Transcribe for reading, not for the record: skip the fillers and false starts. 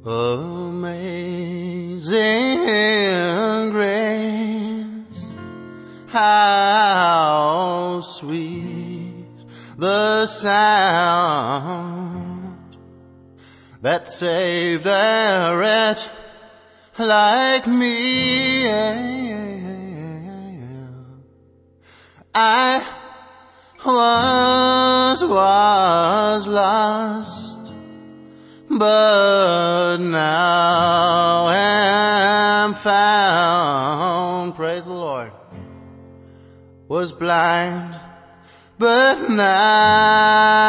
Amazing grace, how sweet the sound that saved a wretch like me. I was lost, but now am found. Praise the Lord. Was blind, but now